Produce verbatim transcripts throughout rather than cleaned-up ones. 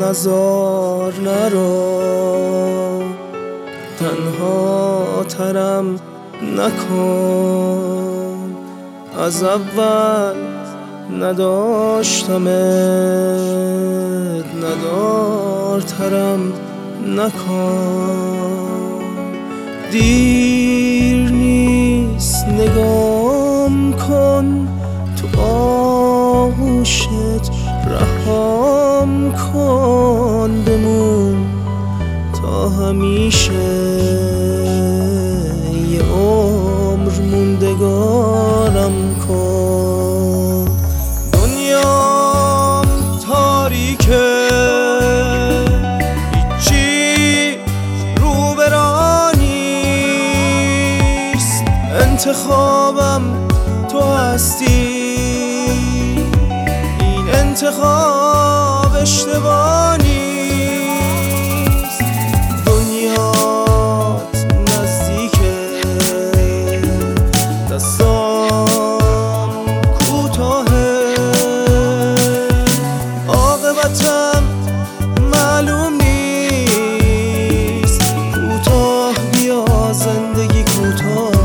نزار نرو، تنها ترم نکن. از اول نداشتمت، ندارترم نکن. دیر نیست نگام کن، تو آغوشت رهام کن. بمون تا همیشه، یه عمر موندگارم کن. دنیام تاریکه، هیچی روبرانیست. انتخابم تو هستی، این انتخاب اشتباه نیست. دنیات نزدیکه، دستام کوتاهه. عاقبتم معلوم نیست، کوتاه بیا زندگی کوتاه.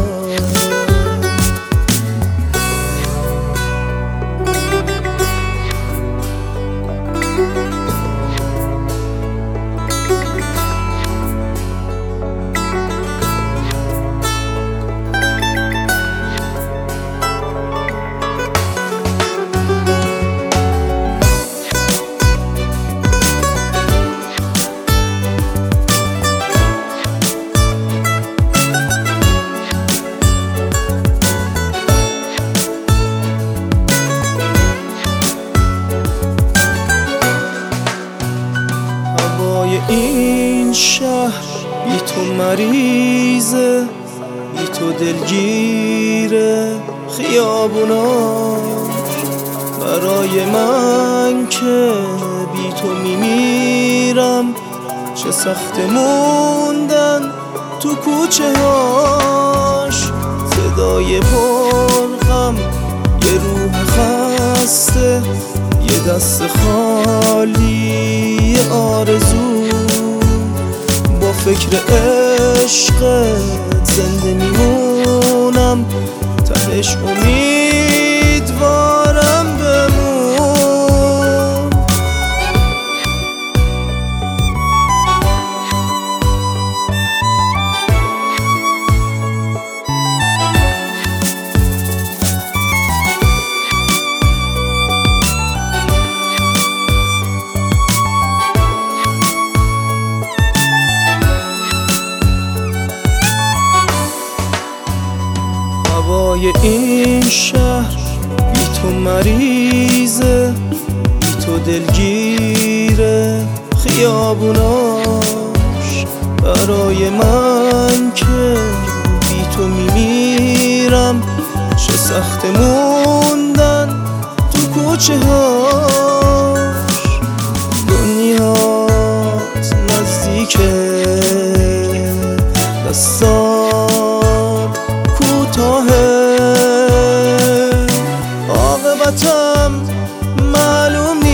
این شهر بی تو مریضه، بی تو دلگیره خیابوناش. برای من که بی تو میمیرم، چه سخت موندن تو کوچه هاش. صدای پرغم، یه روح خسته، یه دست خالی آرزو. با فکر عشقت زنده میمونم، تهش امیدوارم بمون. هوای این شهر بی تو مریضه، بی تو دلگیره خیابوناش. برای من که بی تو میمیرم، چه سخت موندن تو کوچه هاش. دنیات نزدیکه، دستام کوتاهه. عاقبتم معلوم